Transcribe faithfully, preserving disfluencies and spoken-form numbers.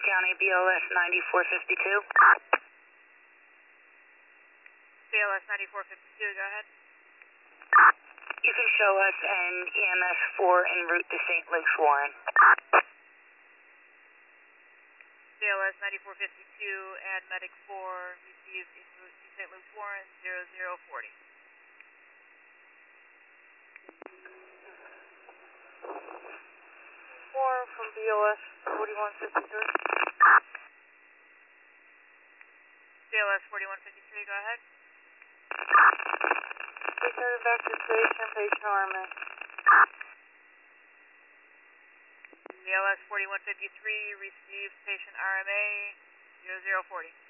County, B L S ninety-four fifty-two. B L S ninety-four fifty-two, go ahead. You can show us an E M S four en route to Saint Luke's Warren. B L S ninety-four fifty-two and Medic four received en route to Saint Luke's Warren, zero zero forty. four from B L S forty-one fifty-three. B L S forty-one fifty-three, go ahead. Return back to station, patient R M A. B L S forty-one fifty-three received patient R M A, zero zero forty.